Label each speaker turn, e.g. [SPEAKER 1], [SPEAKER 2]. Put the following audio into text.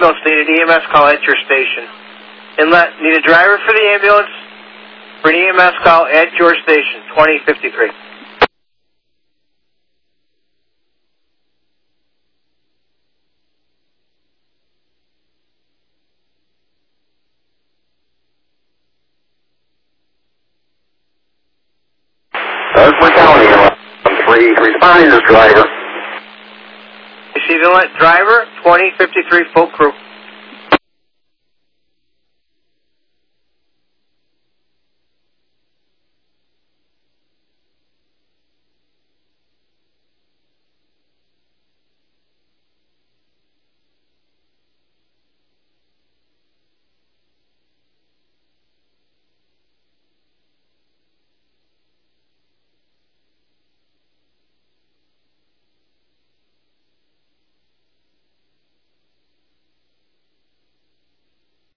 [SPEAKER 1] ambulance needed, EMS call at your station. Inlet, need a driver for the ambulance? For an EMS call at your station, 2053.
[SPEAKER 2] Ellsworth County, 3, responding to this driver.
[SPEAKER 1] Receive inlet driver, 2053, full crew.